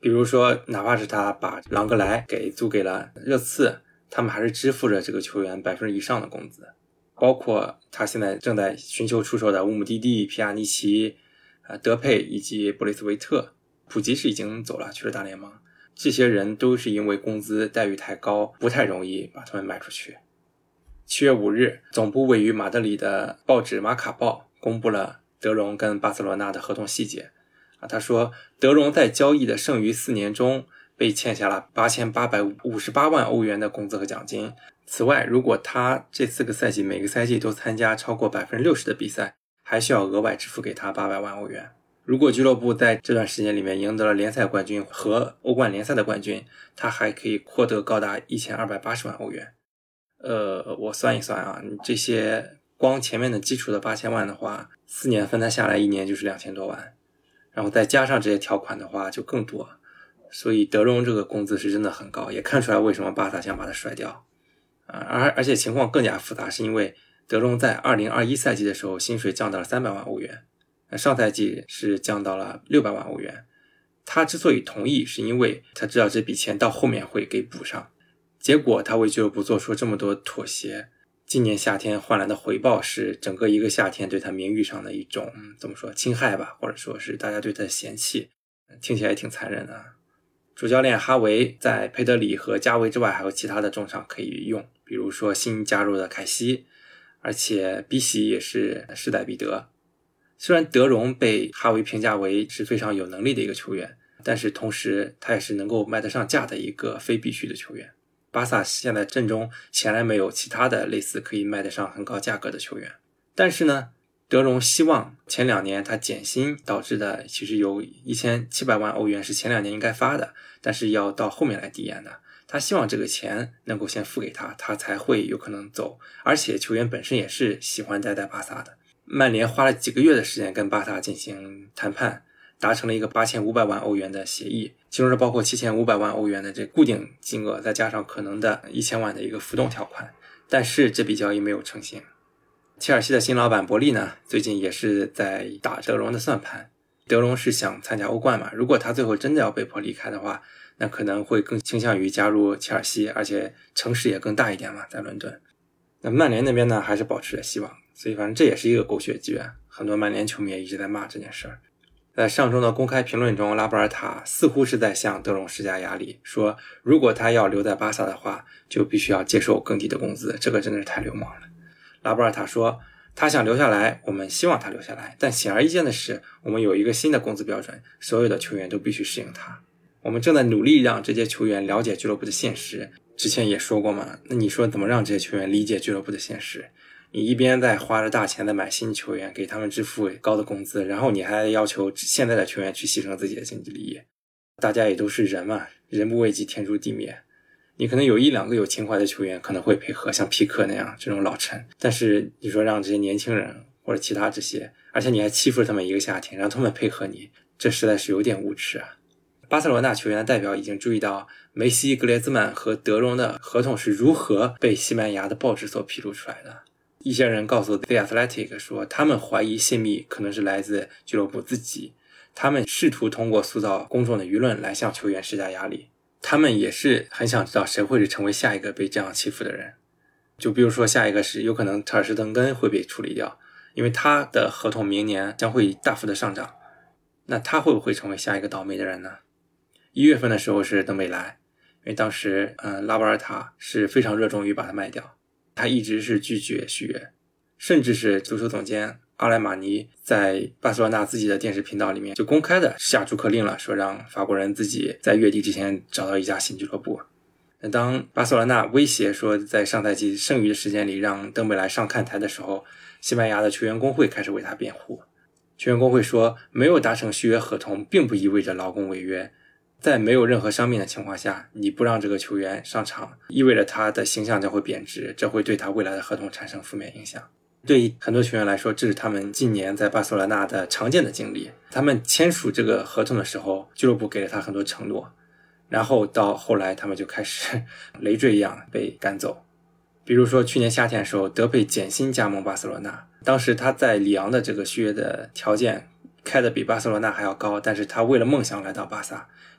比如说哪怕是他把朗格莱给租给了热刺，他们还是支付着这个球员百分之以上的工资。包括他现在正在寻求出售的乌姆蒂蒂、皮亚尼奇、呃德佩以及布雷斯维特，普吉是已经走了去了大联盟，这些人都是因为工资待遇太高，不太容易把他们卖出去。七月五日，总部位于马德里的报纸《马卡报》公布了德容跟巴塞罗那的合同细节。啊，他说德容在交易的剩余四年中被欠下了八千八百五十八万欧元的工资和奖金。此外，如果他这四个赛季每个赛季都参加超过 百分之六十 的比赛，还需要额外支付给他八百万欧元。如果俱乐部在这段时间里面赢得了联赛冠军和欧冠联赛的冠军，他还可以获得高达一千二百八十万欧元。呃，我算一算啊，你这些光前面的基础的八千万的话，四年分摊下来一年就是两千多万，然后再加上这些条款的话就更多。所以德容这个工资是真的很高，也看出来为什么巴萨想把他甩掉。啊，而而且情况更加复杂，是因为德容在二零二一赛季的时候薪水降到了三百万欧元，上赛季是降到了六百万欧元。他之所以同意，是因为他知道这笔钱到后面会给补上。结果他为俱乐部做出这么多妥协，今年夏天换来的回报是整个一个夏天对他名誉上的一种怎么说侵害吧，或者说是大家对他的嫌弃，听起来也挺残忍的。主教练哈维在佩德里和加维之外还有其他的中场可以用，比如说新加入的凯西，而且比喜也是势在必得。虽然德容被哈维评价为是非常有能力的一个球员，但是同时他也是能够卖得上价的一个非必须的球员。巴萨现在阵中显然没有其他的类似可以卖得上很高价格的球员，但是呢，德容希望前两年他减薪导致的其实有一千七百万欧元是前两年应该发的，但是要到后面来递延的。他希望这个钱能够先付给他，他才会有可能走，而且球员本身也是喜欢待在巴萨的。曼联花了几个月的时间跟巴萨进行谈判，达成了一个八千五百万欧元的协议，其中是包括七千五百万欧元的这固定金额，再加上可能的一千万的一个浮动条款，但是这笔交易没有成型。切尔西的新老板伯利呢，最近也是在打德容的算盘。德容是想参加欧冠嘛，如果他最后真的要被迫离开的话，那可能会更倾向于加入切尔西，而且城市也更大一点嘛，在伦敦。那曼联那边呢，还是保持着希望，所以反正这也是一个狗血剧啊，很多曼联球迷也一直在骂这件事儿。在上周的公开评论中，拉波尔塔似乎是在向德容施加压力，说如果他要留在巴萨的话，就必须要接受更低的工资，这个真的是太流氓了。拉波尔塔说他想留下来，我们希望他留下来，但显而易见的是，我们有一个新的工资标准，所有的球员都必须适应它。我们正在努力让这些球员了解俱乐部的现实，之前也说过嘛，那你说怎么让这些球员理解俱乐部的现实？你一边在花着大钱的买新球员，给他们支付高的工资，然后你还要求现在的球员去牺牲自己的经济利益。大家也都是人嘛，人不为己天诛地灭。你可能有一两个有情怀的球员可能会配合，像皮克那样这种老臣，但是你说让这些年轻人或者其他这些，而且你还欺负他们一个夏天，让他们配合你，这实在是有点无耻啊。巴塞罗那球员的代表已经注意到梅西、格列兹曼和德容的合同是如何被西班牙的报纸所披露出来的。一些人告诉 The Athletic 说，他们怀疑泄密可能是来自俱乐部自己，他们试图通过塑造公众的舆论来向球员施加压力。他们也是很想知道谁会是成为下一个被这样欺负的人。就比如说下一个是有可能特尔施滕根会被处理掉，因为他的合同明年将会大幅的上涨，那他会不会成为下一个倒霉的人呢？一月份的时候是登贝莱，因为当时嗯，拉波尔塔是非常热衷于把他卖掉，他一直是拒绝续约，甚至是足球总监阿莱马尼在巴塞罗那自己的电视频道里面就公开的下逐客令了，说让法国人自己在月底之前找到一家新俱乐部。当巴塞罗那威胁说在上赛季剩余的时间里让登贝莱上看台的时候，西班牙的球员工会开始为他辩护。球员工会说，没有达成续约合同并不意味着劳工违约，在没有任何伤病的情况下，你不让这个球员上场，意味着他的形象将会贬值，这会对他未来的合同产生负面影响。对于很多球员来说，这是他们近年在巴塞罗那的常见的经历。他们签署这个合同的时候，俱乐部给了他很多承诺，然后到后来他们就开始累赘一样被赶走。比如说去年夏天的时候，德佩减薪加盟巴塞罗那，当时他在里昂的这个续约的条件开的比巴塞罗那还要高，但是他为了梦想来到巴萨，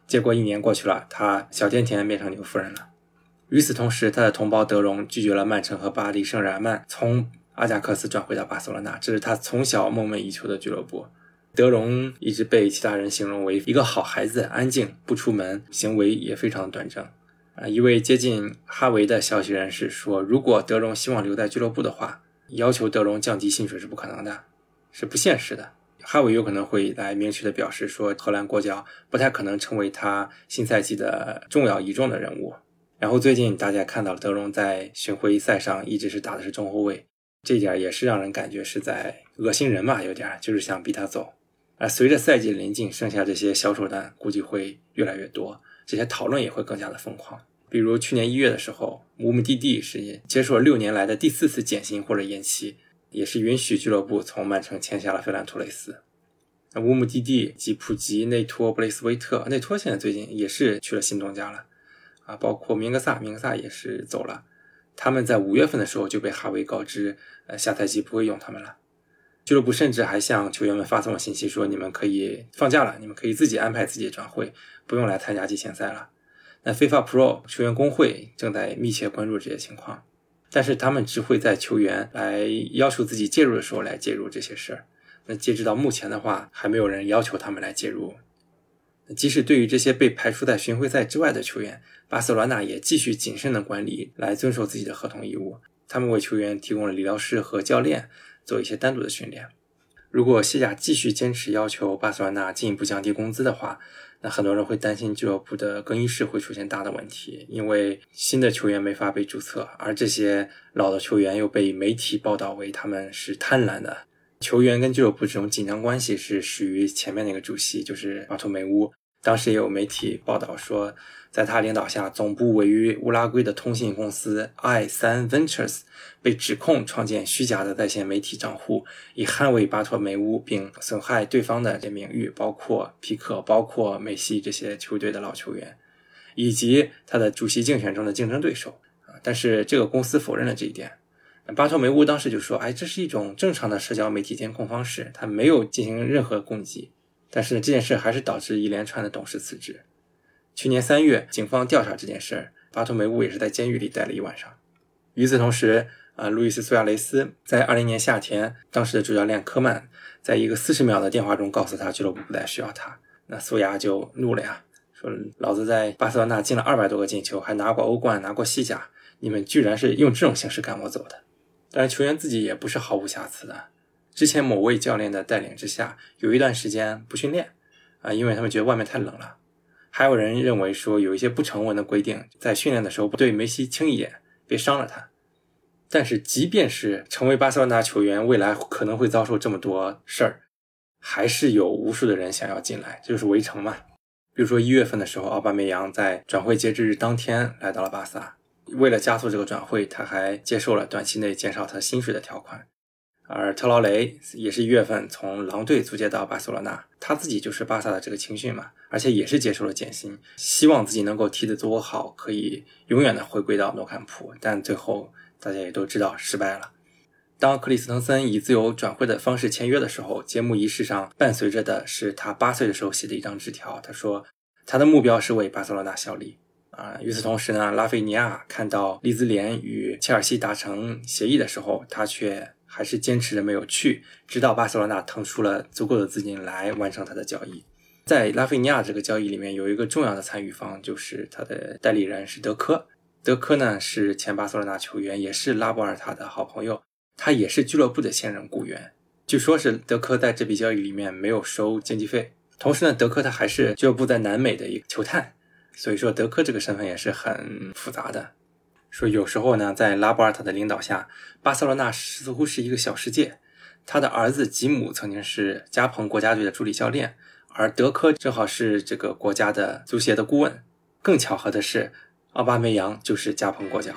结果一年过去了，他小甜甜变成牛夫人了。与此同时，他的同胞德容拒绝了曼城和巴黎圣日耳曼从阿贾克斯转回到巴塞罗那，这是他从小梦寐以求的俱乐部。德容一直被其他人形容为一个好孩子，安静，不出门，行为也非常端正。啊，一位接近哈维的消息人士说，如果德容希望留在俱乐部的话，要求德容降低薪水是不可能的，是不现实的。哈维有可能会来明确的表示说，荷兰国脚不太可能成为他新赛季的重要倚重的人物。然后最近大家看到了德容在巡回赛上一直是打的是中后卫，这一点也是让人感觉是在恶心人嘛，有点就是想逼他走。而随着赛季临近，剩下这些小手段估计会越来越多，这些讨论也会更加的疯狂。比如去年一月的时候，乌姆蒂蒂是接受了六年来的第四次减薪或者延期，也是允许俱乐部从曼城签下了费兰托雷斯。乌姆蒂蒂、吉普吉、内托、布雷斯维特，内托现在最近也是去了新东家了啊，包括明格萨，明格萨也是走了。他们在五月份的时候就被哈维告知，呃，下赛季不会用他们了。俱乐部甚至还向球员们发送了信息说，你们可以放假了，你们可以自己安排自己的转会，不用来参加季前赛了。那 FIFA Pro 球员工会正在密切关注这些情况，但是他们只会在球员来要求自己介入的时候来介入这些事儿。那截止到目前的话，还没有人要求他们来介入。即使对于这些被排除在巡回赛之外的球员，巴塞罗那也继续谨慎的管理，来遵守自己的合同义务。他们为球员提供了理疗师和教练做一些单独的训练。如果西甲继续坚持要求巴塞罗那进一步降低工资的话，那很多人会担心俱乐部的更衣室会出现大的问题，因为新的球员没法被注册，而这些老的球员又被媒体报道为他们是贪婪的。球员跟俱乐部这种紧张关系是属于前面那个主席，就是巴托梅乌。当时也有媒体报道说，在他领导下，总部位于乌拉圭的通信公司 I 三 Ventures 被指控创建虚假的在线媒体账户，以捍卫巴托梅乌并损害对方的名誉，包括皮克、包括梅西这些球队的老球员，以及他的主席竞选中的竞争对手。但是这个公司否认了这一点。巴托梅乌当时就说，哎，这是一种正常的社交媒体监控方式，他没有进行任何攻击。但是这件事还是导致一连串的董事辞职。去年三月，警方调查这件事，巴托梅乌也是在监狱里待了一晚上。与此同时，呃，路易斯·苏亚雷斯在二零年夏天，当时的主教练科曼在一个四十秒的电话中告诉他，俱乐部不再需要他。那苏亚就怒了呀，说老子在巴塞罗那进了二百多个进球，还拿过欧冠，拿过西甲，你们居然是用这种形式赶我走的。当然，球员自己也不是毫无瑕疵的。之前某位教练的带领之下，有一段时间不训练啊，因为他们觉得外面太冷了。还有人认为说，有一些不成文的规定，在训练的时候不对梅西轻一点，别伤了他。但是即便是成为巴塞罗那球员，未来可能会遭受这么多事儿，还是有无数的人想要进来，这就是围城嘛。比如说一月份的时候，奥巴梅扬在转会截止日当天来到了巴萨，为了加速这个转会，他还接受了短期内减少他薪水的条款。而特劳雷也是一月份从狼队租借到巴塞罗那，他自己就是巴萨的这个青训嘛，而且也是接受了减薪，希望自己能够踢得足够好，可以永远的回归到诺坎普，但最后大家也都知道失败了。当克里斯滕森以自由转会的方式签约的时候，揭幕仪式上伴随着的是他八岁的时候写的一张纸条，他说他的目标是为巴塞罗那效力。啊，与此同时呢，拉菲尼亚看到利兹联与切尔西达成协议的时候，他却还是坚持着没有去，直到巴塞罗那腾出了足够的资金来完成他的交易。在拉菲尼亚这个交易里面，有一个重要的参与方，就是他的代理人是德科。德科呢是前巴塞罗那球员，也是拉波尔塔的好朋友，他也是俱乐部的现任雇员。据说是德科在这笔交易里面没有收经纪费，同时呢，德科他还是俱乐部在南美的一个球探，所以说德科这个身份也是很复杂的。说有时候呢，在拉波尔塔的领导下，巴塞罗那似乎是一个小世界。他的儿子吉姆曾经是加蓬国家队的助理教练，而德科正好是这个国家的足协的顾问。更巧合的是，奥巴梅扬就是加蓬国脚。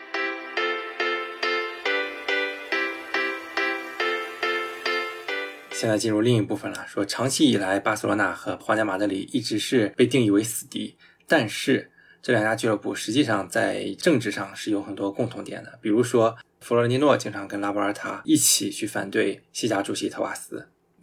现在进入另一部分了，说长期以来，巴塞罗那和皇家马德里一直是被定义为死敌，但是这两家俱乐部实际上在政治上是有很多共同点的。比如说，弗洛伦蒂诺经常跟拉波尔塔一起去反对西甲主席特瓦斯，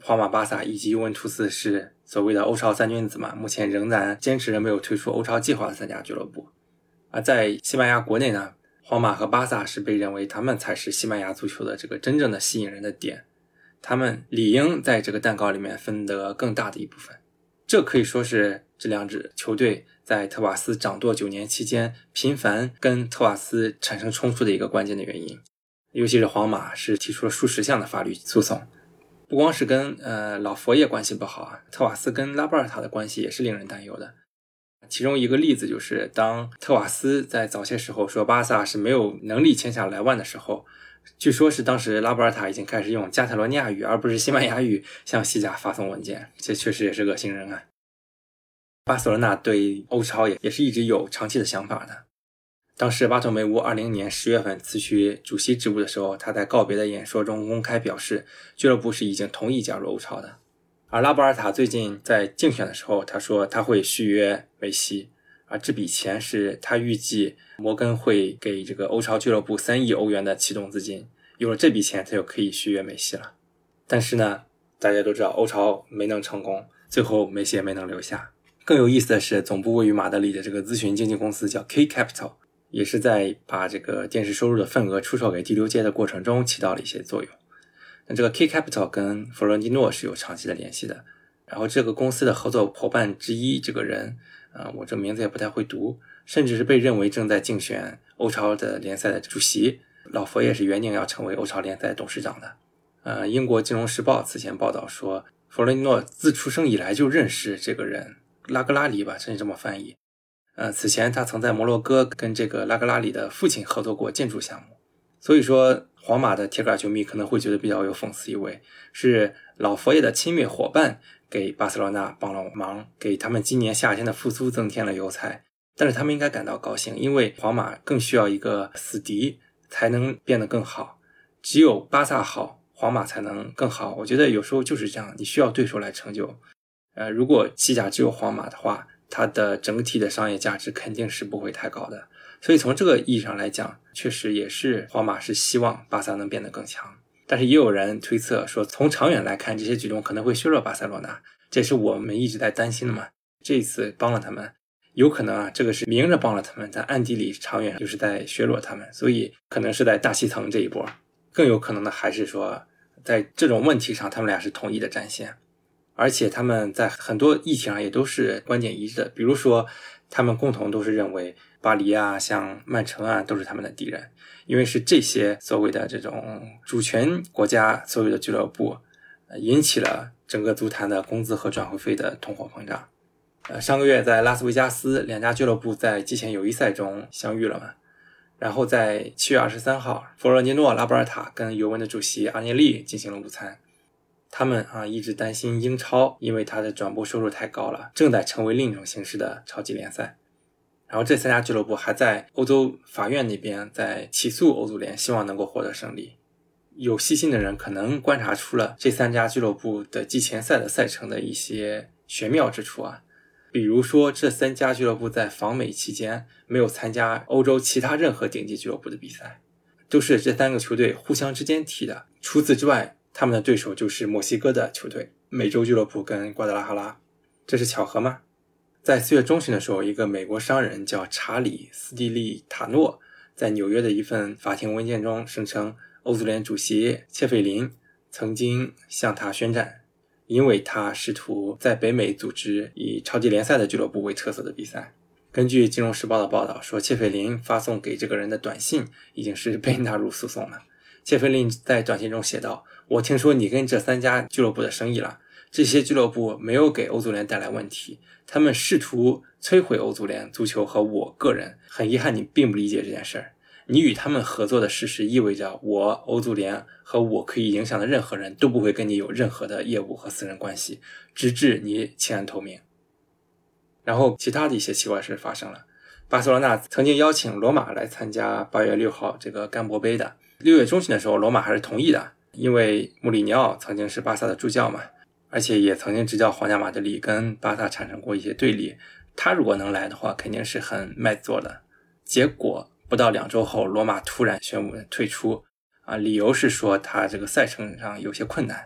皇马、巴萨以及尤文图斯是所谓的欧超三君子嘛，目前仍然坚持着没有退出欧超计划的三家俱乐部。而在西班牙国内呢，皇马和巴萨是被认为他们才是西班牙足球的这个真正的吸引人的点，他们理应在这个蛋糕里面分得更大的一部分。这可以说是这两支球队在特瓦斯掌舵九年期间频繁跟特瓦斯产生冲突的一个关键的原因。尤其是皇马是提出了数十项的法律诉讼，不光是跟呃老佛爷关系不好啊，特瓦斯跟拉波尔塔的关系也是令人担忧的。其中一个例子就是，当特瓦斯在早些时候说巴萨是没有能力签下莱万的时候，据说是当时拉波尔塔已经开始用加泰罗尼亚语而不是西班牙语向西甲发送文件，这确实也是恶心人啊。巴塞罗那对欧超也也是一直有长期的想法的。当时巴托梅乌二零年十月份辞去主席职务的时候，他在告别的演说中公开表示，俱乐部是已经同意加入欧超的。而拉波尔塔最近在竞选的时候，他说他会续约梅西，而这笔钱是他预计摩根会给这个欧超俱乐部三亿欧元的启动资金，有了这笔钱他就可以续约梅西了。但是呢，大家都知道欧超没能成功，最后梅西也没能留下。更有意思的是，总部位于马德里的这个咨询经纪公司叫 K Capital， 也是在把这个电视收入的份额出售给第六届的过程中起到了一些作用。那这个 K Capital 跟弗洛伦蒂诺是有长期的联系的，然后这个公司的合作伙伴之一这个人呃，我这名字也不太会读，甚至是被认为正在竞选欧超的联赛的主席，老佛爷是原定要成为欧超联赛董事长的。呃，英国金融时报此前报道说，弗洛伦蒂诺自出生以来就认识这个人，拉格拉里吧，甚至这么翻译。呃，此前他曾在摩洛哥跟这个拉格拉里的父亲合作过建筑项目。所以说皇马的铁杆球迷可能会觉得比较有讽刺意味，是老佛爷的亲密伙伴给巴塞罗那帮了忙，给他们今年夏天的复苏增添了油彩。但是他们应该感到高兴，因为皇马更需要一个死敌才能变得更好，只有巴萨好，皇马才能更好。我觉得有时候就是这样，你需要对手来成就。呃，如果西甲只有皇马的话，它的整体的商业价值肯定是不会太高的。所以从这个意义上来讲，确实也是皇马是希望巴萨能变得更强。但是也有人推测说，从长远来看，这些举动可能会削弱巴塞罗那，这是我们一直在担心的嘛。这一次帮了他们，有可能啊，这个是明着帮了他们，但暗地里长远就是在削弱他们，所以可能是在大气层这一波。更有可能的还是说，在这种问题上，他们俩是统一的战线，而且他们在很多议题上也都是观点一致的。比如说，他们共同都是认为巴黎啊，像曼城啊，都是他们的敌人，因为是这些所谓的这种主权国家所有的俱乐部引起了整个足坛的工资和转会费的通货膨胀。呃，上个月在拉斯维加斯，两家俱乐部在季前友谊赛中相遇了嘛。然后在七月二十三号，弗洛伦蒂诺、拉波尔塔跟尤文的主席阿涅利进行了午餐。他们啊一直担心英超因为它的转播收入太高了，正在成为另一种形式的超级联赛。然后这三家俱乐部还在欧洲法院那边在起诉欧足联，希望能够获得胜利。有细心的人可能观察出了这三家俱乐部的季前赛的赛程的一些玄妙之处啊。比如说这三家俱乐部在访美期间没有参加欧洲其他任何顶级俱乐部的比赛，都是这三个球队互相之间踢的。除此之外，他们的对手就是墨西哥的球队美洲俱乐部跟瓜德拉哈拉。这是巧合吗？在四月中旬的时候，一个美国商人叫查理·斯蒂利塔诺在纽约的一份法庭文件中声称，欧足联主席切费林曾经向他宣战，因为他试图在北美组织以超级联赛的俱乐部为特色的比赛。根据金融时报的报道说，切费林发送给这个人的短信已经是被纳入诉讼了。切费林在短信中写道，我听说你跟这三家俱乐部的生意了，这些俱乐部没有给欧足联带来问题，他们试图摧毁欧足联足球和我个人，很遗憾你并不理解这件事儿。你与他们合作的事实意味着我欧足联和我可以影响的任何人都不会跟你有任何的业务和私人关系，直至你弃暗投明。然后其他的一些奇怪事发生了。巴塞罗那曾经邀请罗马来参加八月六号这个甘博杯的，六月中旬的时候罗马还是同意的，因为穆里尼奥曾经是巴萨的助教嘛，而且也曾经执教皇家马德里，跟巴萨产生过一些对立，他如果能来的话肯定是很卖座的。结果不到两周后，罗马突然宣布退出啊，理由是说他这个赛程上有些困难。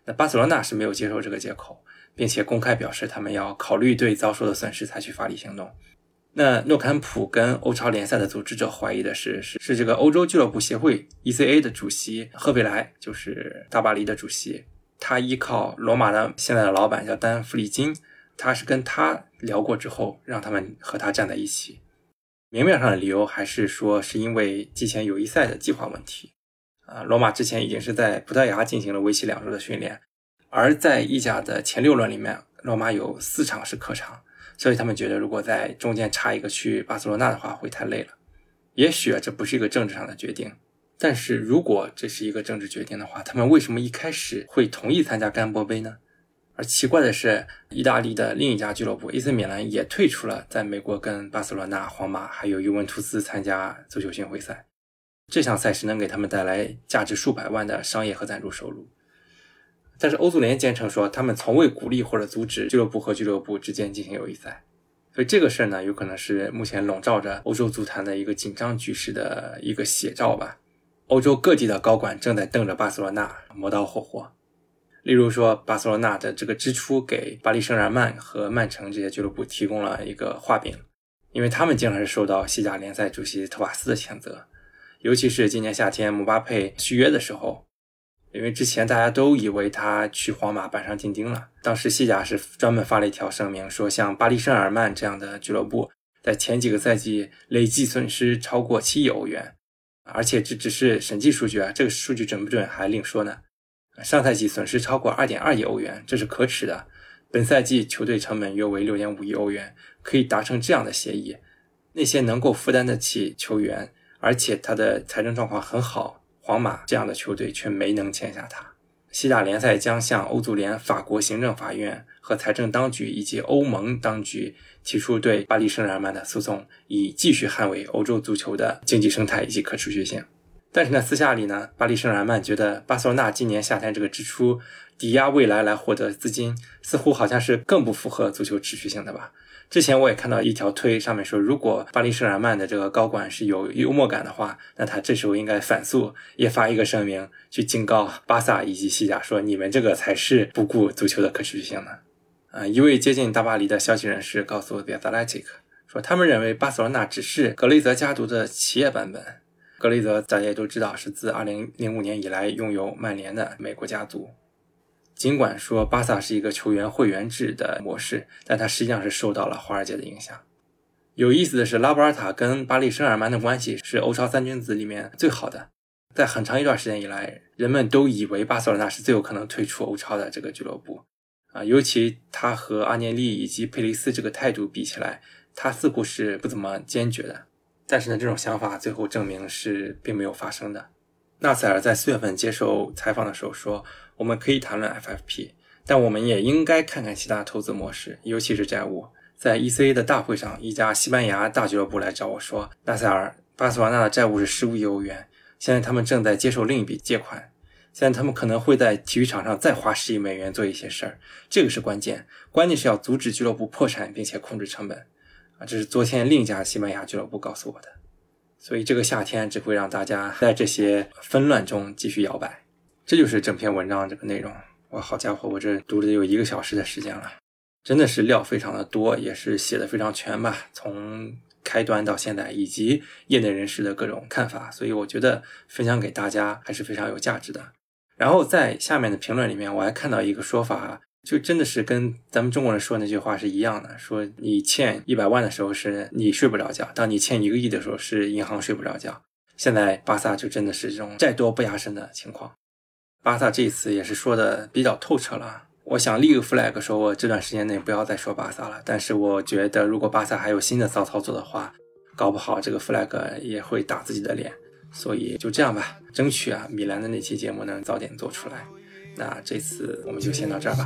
那巴塞罗那是没有接受这个借口，并且公开表示他们要考虑对遭受的损失采取法律行动。那诺坎普跟欧超联赛的组织者怀疑的是是是这个欧洲俱乐部协会 E C A 的主席赫贝莱，就是大巴黎的主席，他依靠罗马的现在的老板叫丹弗里金，他是跟他聊过之后让他们和他站在一起。明面上的理由还是说是因为季前友谊赛的计划问题啊，罗马之前已经是在葡萄牙进行了为期两周的训练，而在意甲的前六轮里面罗马有四场是客场，所以他们觉得如果在中间插一个去巴塞罗那的话会太累了。也许这不是一个政治上的决定，但是如果这是一个政治决定的话，他们为什么一开始会同意参加甘波杯呢？而奇怪的是，意大利的另一家俱乐部 A C 米兰也退出了在美国跟巴塞罗那、皇马还有尤文图斯参加足球巡回赛。这项赛事能给他们带来价值数百万的商业和赞助收入。但是欧足联坚称说他们从未鼓励或者阻止俱乐部和俱乐部之间进行友谊赛，所以这个事呢有可能是目前笼罩着欧洲足坛的一个紧张局势的一个写照吧。欧洲各地的高管正在瞪着巴塞罗那磨刀霍霍，例如说巴塞罗那的这个支出给巴黎圣日耳曼和曼城这些俱乐部提供了一个画饼，因为他们经常是受到西甲联赛主席特瓦斯的谴责，尤其是今年夏天姆巴佩续约的时候，因为之前大家都以为他去皇马板上钉钉了，当时西甲是专门发了一条声明说像巴黎圣日耳曼这样的俱乐部在前几个赛季累计损失超过七亿欧元，而且这只是审计数据啊，这个数据准不准还另说呢。上赛季损失超过 二点二亿欧元，这是可耻的。本赛季球队成本约为 六点五亿欧元，可以达成这样的协议，那些能够负担得起球员，而且他的财政状况很好，皇马这样的球队却没能签下他。西甲联赛将向欧足联、法国行政法院和财政当局以及欧盟当局提出对巴黎圣日耳曼的诉讼，以继续捍卫欧洲足球的经济生态以及可持续性。但是呢，私下里呢，巴黎圣日耳曼觉得巴塞罗那今年夏天这个支出抵押未来来获得资金，似乎好像是更不符合足球持续性的吧。之前我也看到一条推上面说，如果巴黎圣日耳曼的这个高管是有幽默感的话，那他这时候应该反诉，也发一个声明去警告巴萨以及西甲说，你们这个才是不顾足球的可持续性的。呃，一位接近大巴黎的消息人士告诉 The Athletic 说，他们认为巴塞罗那只是格雷泽家族的企业版本。格雷泽大家也都知道是自二零零五年以来拥有曼联的美国家族。尽管说巴萨是一个球员会员制的模式，但它实际上是受到了华尔街的影响。有意思的是，拉波尔塔跟巴黎圣日耳曼的关系是欧超三君子里面最好的。在很长一段时间以来，人们都以为巴塞罗那是最有可能退出欧超的这个俱乐部啊，尤其他和阿涅利以及佩雷斯这个态度比起来，他似乎是不怎么坚决的。但是呢，这种想法最后证明是并没有发生的。纳塞尔在四月份接受采访的时候说，我们可以谈论 F F P， 但我们也应该看看其他投资模式，尤其是债务。在 E C A 的大会上，一家西班牙大俱乐部来找我说，纳塞尔，巴塞罗那的债务是十五亿欧元，现在他们正在接受另一笔借款，现在他们可能会在体育场上再花十亿美元做一些事儿，这个是关键，关键是要阻止俱乐部破产并且控制成本。这是昨天另一家西班牙俱乐部告诉我的。所以这个夏天只会让大家在这些纷乱中继续摇摆。这就是整篇文章这个内容。哇，好家伙，我这读了有一个小时的时间了，真的是料非常的多，也是写的非常全吧，从开端到现在，以及业内人士的各种看法，所以我觉得分享给大家还是非常有价值的。然后在下面的评论里面，我还看到一个说法，就真的是跟咱们中国人说那句话是一样的，说你欠一百万的时候是你睡不着觉，当你欠一个亿的时候是银行睡不着觉。现在巴萨就真的是这种债多不压身的情况。巴萨这一次也是说的比较透彻了，我想立个 flag 说我这段时间内不要再说巴萨了，但是我觉得如果巴萨还有新的骚操作的话，搞不好这个 flag 也会打自己的脸。所以就这样吧，争取啊米兰的那期节目能早点做出来。那这次我们就先到这儿吧。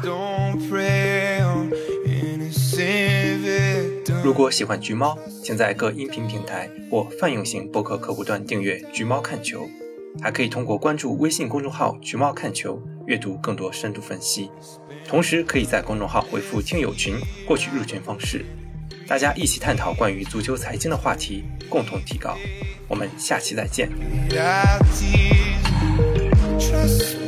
如果喜欢橘猫，请在各音频平台或泛用型播客客户端订阅橘猫看球，还可以通过关注微信公众号橘猫看球阅读更多深度分析，同时可以在公众号回复听友群获取入群方式，大家一起探讨关于足球财经的话题，共同提高。我们下期再见。